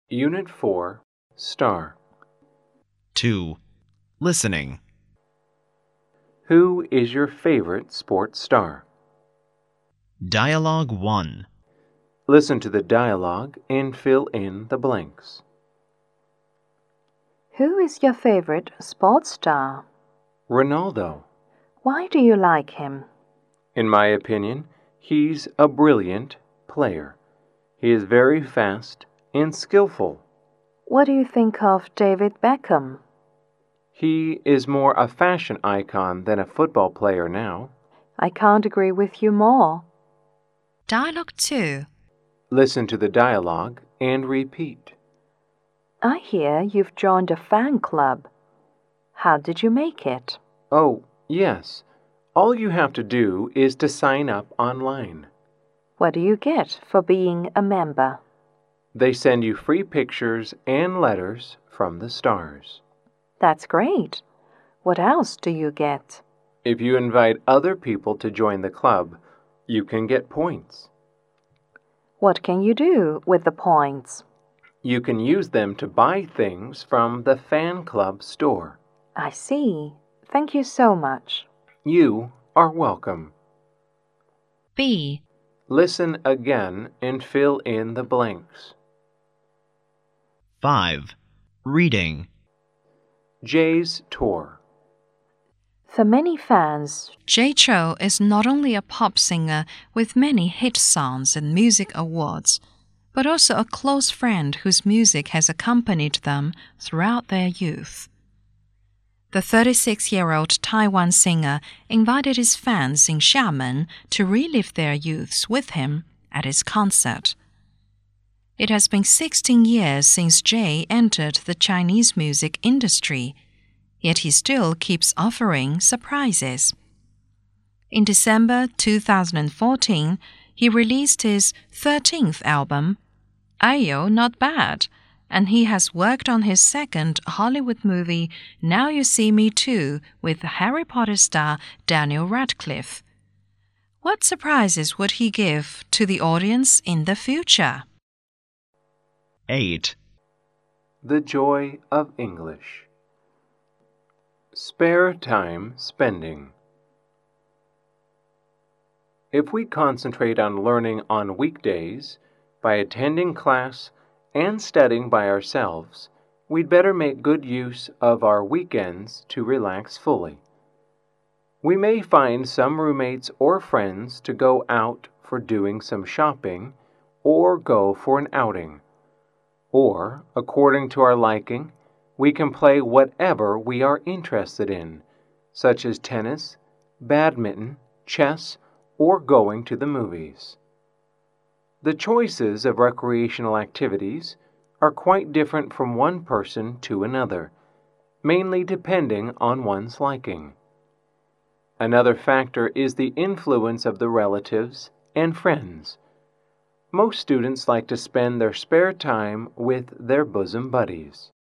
Unit 4, Star. 2. Listening. Who is your favorite sports star? Dialogue 1. Listen to the dialogue and fill in the blanks. Who is your favorite sports star? Ronaldo. Why do you like him? In my opinion, he's a brilliant player. He is very fast and skillful. What do you think of David Beckham? He is more a fashion icon than a football player now. I can't agree with you more. Dialogue 2. Listen to the dialogue and repeat. I hear you've joined a fan club. How did you make it? Oh, yes. All you have to do is to sign up online. What do you get for being a member? They send you free pictures and letters from the stars. That's great. What else do you get? If you invite other people to join the club, you can get points. What can you do with the points? You can use them to buy things from the fan club store. I see. Thank you so much. You are welcome. B. Listen again and fill in the blanks. 5. Reading. Jay's tour. For many fans, Jay Chou is not only a pop singer with many hit songs and music awards, but also a close friend whose music has accompanied them throughout their youth. The 36-year-old Taiwan singer invited his fans in Xiamen to relive their youths with him at his concert. It has been 16 years since Jay entered the Chinese music industry, yet he still keeps offering surprises. In December 2014, he released his 13th album, Ayo Not Bad, and he has worked on his second Hollywood movie, Now You See Me Too, with Harry Potter star Daniel Radcliffe. What surprises would he give to the audience in the future? 8. The joy of English. Spare time spending. If we concentrate on learning on weekdays, by attending class and studying by ourselves, we'd better make good use of our weekends to relax fully. We may find some roommates or friends to go out for doing some shopping or go for an outing. Or, according to our liking, we can play whatever we are interested in, such as tennis, badminton, chess, or going to the movies. The choices of recreational activities are quite different from one person to another, mainly depending on one's liking. Another factor is the influence of the relatives and friends. Most students like to spend their spare time with their bosom buddies.